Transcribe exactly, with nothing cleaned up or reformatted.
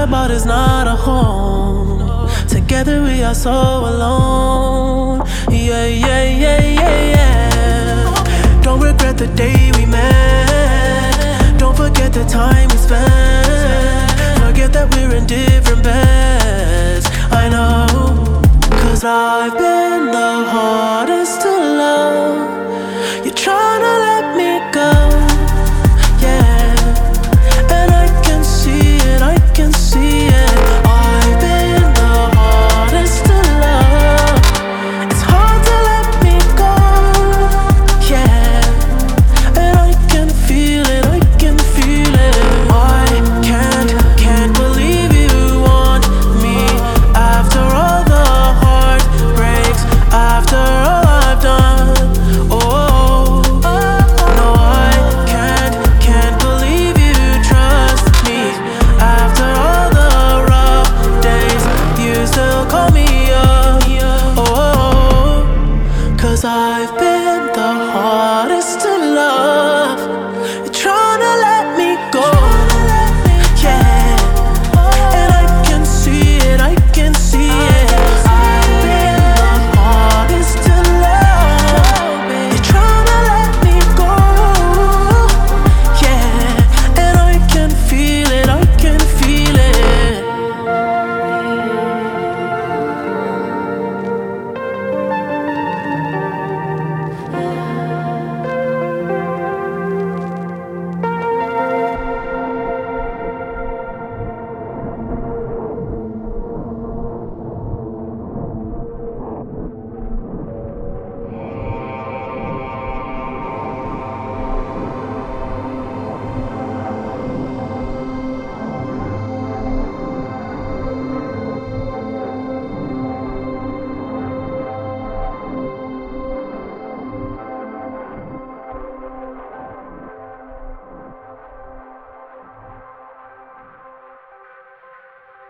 about is not a home. Together we are so alone. Yeah, yeah, yeah, yeah, yeah. Don't regret the day we met. Don't forget the time we spent. Forget that we're in different beds. I know, cause I've been